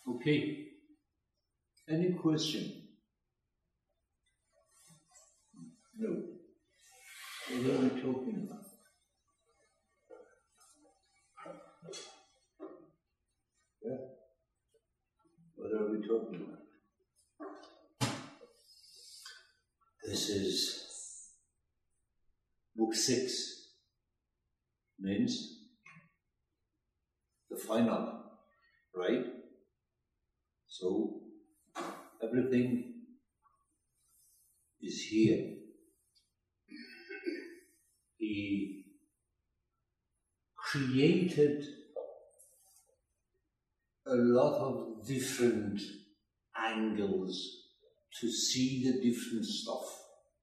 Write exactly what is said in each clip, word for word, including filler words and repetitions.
Okay. Any question? No. What are we talking about? Yeah. What are we talking about? This is book six. Means the final, right? So everything is here. He created a lot of different angles to see the different stuff.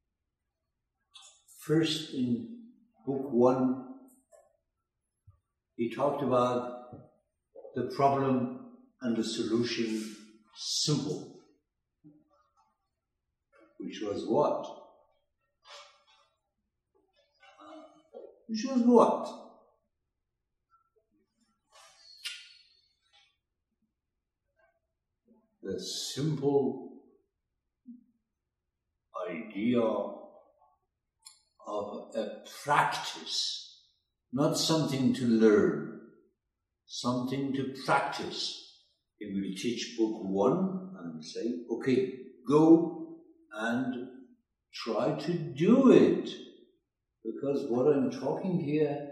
First, in book one, he talked about the problem and the solution simple, which was what? Which was what? The simple idea of a practice, not something to learn, something to practice. He will teach book one and say, okay, go and try to do it. Because what I'm talking here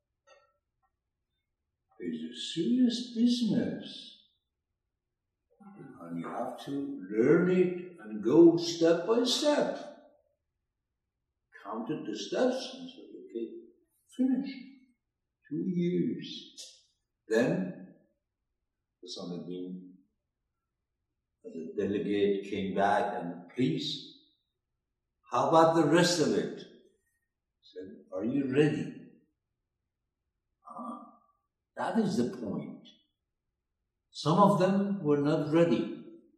is a serious business. And you have to learn it and go step by step. Counted the steps and said, okay, finish. Two years. Then, Samadin, the delegate came back and, please, how about the rest of it? He said, are you ready? Ah, that is the point. Some of them were not ready.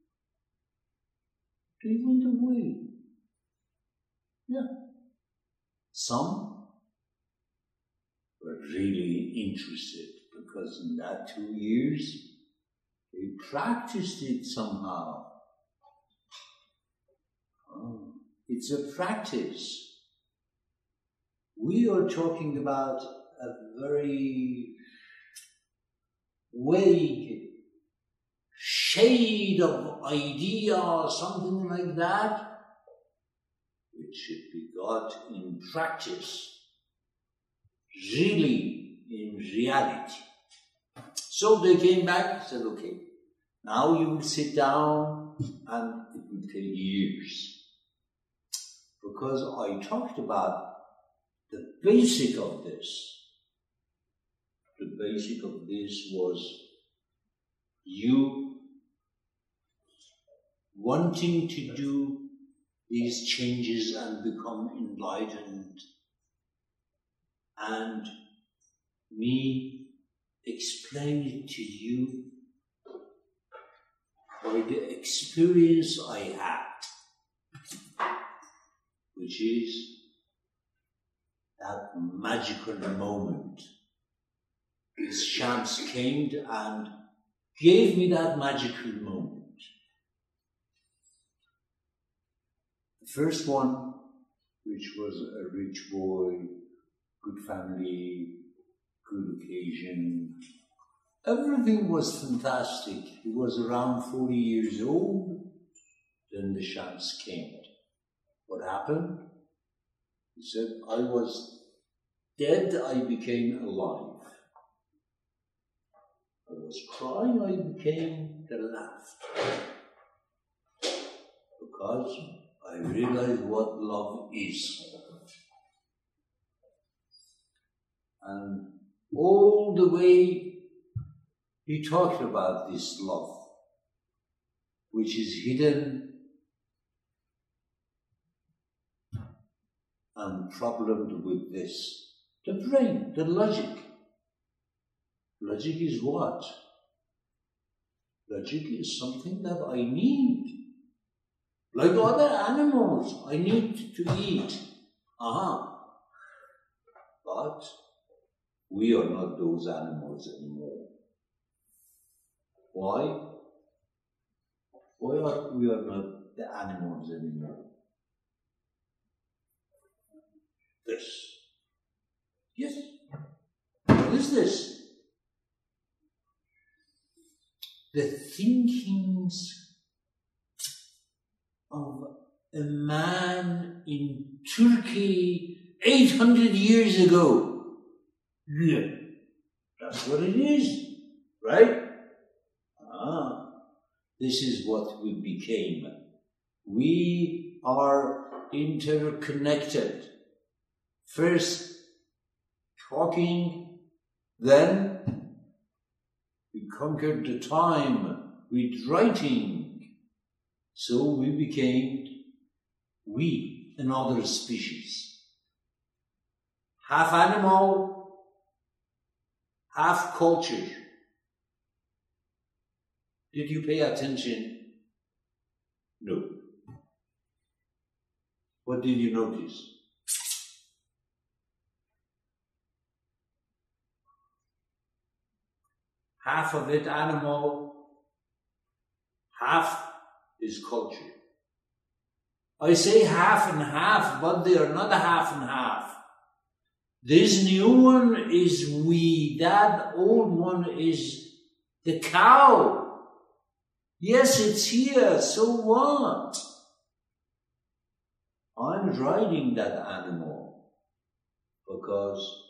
They went away. Yeah. Some were really interested because in that two years they practiced it somehow. Oh, it's a practice. We are talking about a very vague shade of idea or something like that, which should be got in practice, really in reality. So they came back and said, okay, now you will sit down and it will take years. Because I talked about the basic of this. The basic of this was you wanting to do these changes and become enlightened, and me explain it to you by the experience I had, which is that magical moment. This Shams came and gave me that magical moment. The first one, which was a rich boy, good family, good occasion, everything was fantastic. He was around forty years old. Then the Shams came. What happened? He said, I was dead, I became alive. I was crying, I became the laughter. Because I realized what love is. And all the way he talked about this love, which is hidden and problemed with this. The brain, the logic. Logic is what? Logic is something that I need. Like other animals, I need to eat. Aha. But we are not those animals anymore. Why? Why are we are not the animals anymore? This. Yes. What is this? The thinkings of a man in Turkey eight hundred years ago. Yeah. That's what it is, right? Ah, this is what we became. We are interconnected. First talking, then we conquered the time with writing. So we became we, another species. Half animal, half culture. Did you pay attention? No. What did you notice? Half of it animal, half is culture. I say half and half, but they are not a half and half. This new one is we, that old one is the cow. Yes, it's here, so what? I'm riding that animal because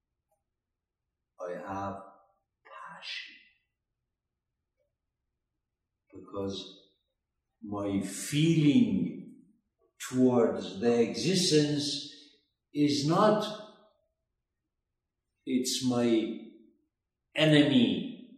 I have passion. Because my feeling towards the existence is not, it's my enemy.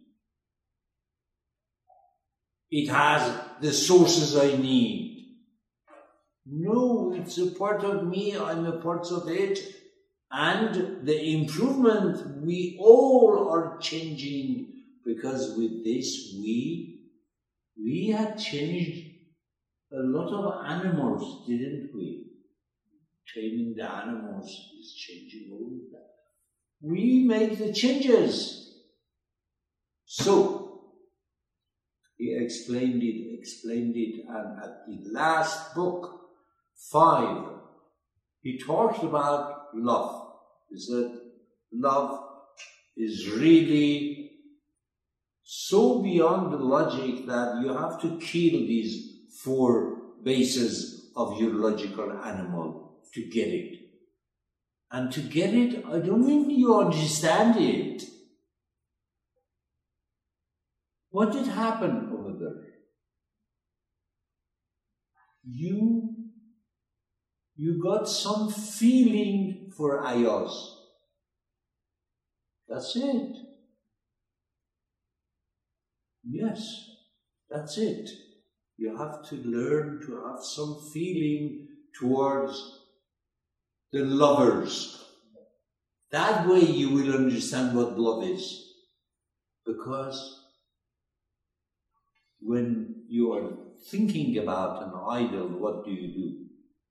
It has the sources I need. No, it's a part of me, I'm a part of it. And the improvement, we all are changing, because with this we, we had changed a lot of animals, didn't we? Taming the animals is changing all of that. We make the changes. So, he explained it, explained it, and at the last book, five, he talked about love. He said, love is really so beyond the logic that you have to kill these four bases of your logical animal to get it. And to get it, I don't mean you understand it. What did happen over there? You, you got some feeling for Ayaz. That's it. Yes, that's it. You have to learn to have some feeling towards the lovers. That way you will understand what love is. Because when you are thinking about an idol, what do you do?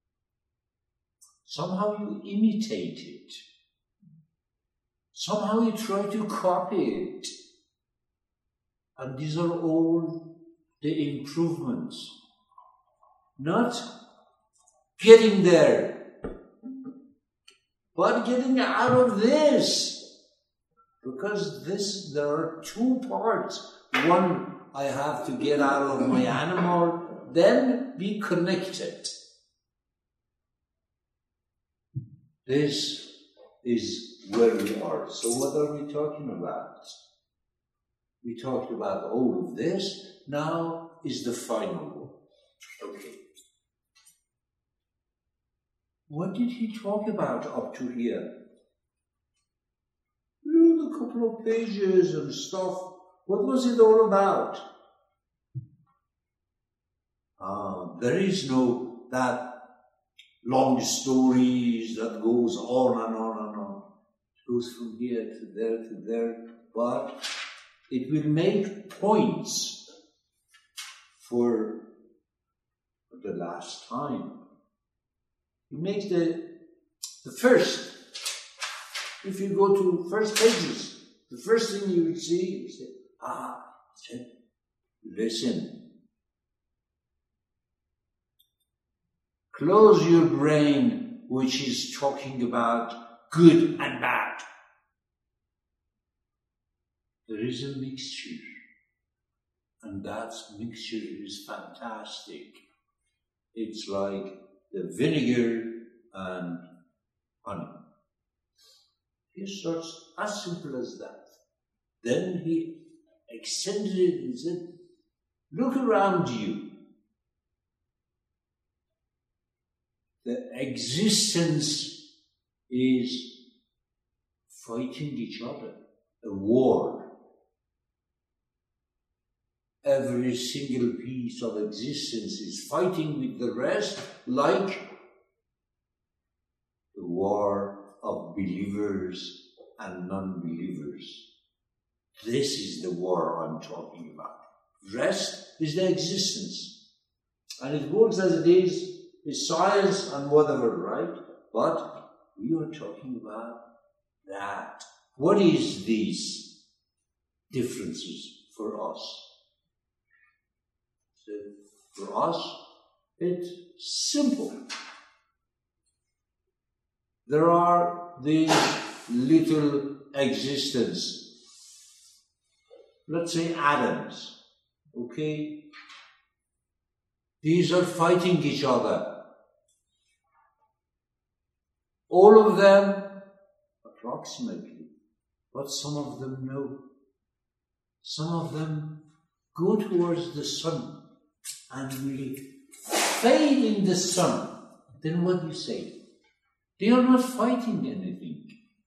Somehow you imitate it. Somehow you try to copy it. And these are all the improvements. Not getting there, but getting out of this. Because this, there are two parts. One, I have to get out of my animal, then be connected. This is where we are. So what are we talking about? We talked about all of this. Now is the final one. Okay. What did he talk about up to here? You know, a couple of pages and stuff. What was it all about? Uh, there is no that long stories that goes on and on and on. It goes from here to there to there, but it will make points for the last time. It makes the the first. If you go to first pages, the first thing you will see is that, ah, listen. close your brain, which is talking about good and bad. There is a mixture, and that mixture is fantastic. It's like the vinegar and honey. He starts as simple as that. Then he extended it and said, look around you. The existence is fighting each other, a war. Every single piece of existence is fighting with the rest, like the war of believers and non-believers. This is the war I'm talking about. Rest is the existence. And it works as it is, it's science and whatever, right? But we are talking about that. What is these differences for us? So for us, it's simple. There are these little existences. Let's say atoms, okay? These are fighting each other. All of them, approximately, but some of them no. Some of them go towards the sun and will fade in the sun. Then what do you say? They are not fighting anything.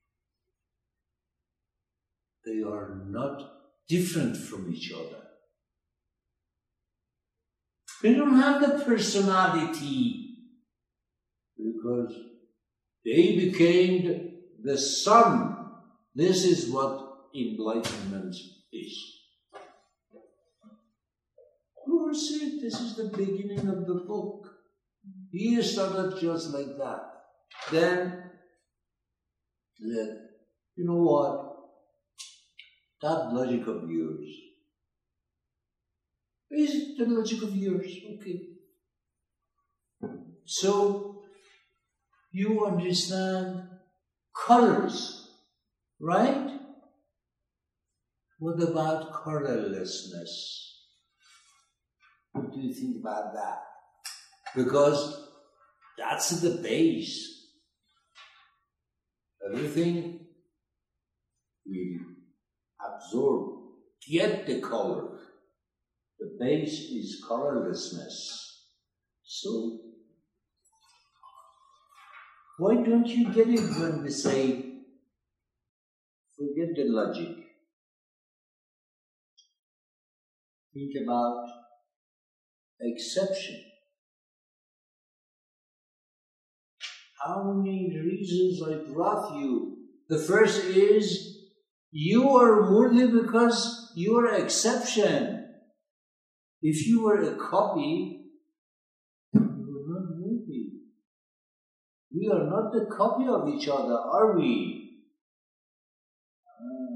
They are not different from each other. They don't have the personality because they became the sun. This is what enlightenment is. You will see, this is the beginning of the book. He started just like that. Then, then you know what? That logic of yours. Is it the logic of yours? Okay. So, you understand colors, right? What about colorlessness? What do you think about that? Because that's the base. Everything will absorb, get the color. The base is colorlessness. So, why don't you get it when we say, forget the logic. Think about exception. How many reasons I brought you? The first is, you are worthy because you are an exception. If you were a copy, you were not worthy. We are not the copy of each other, are we? Uh,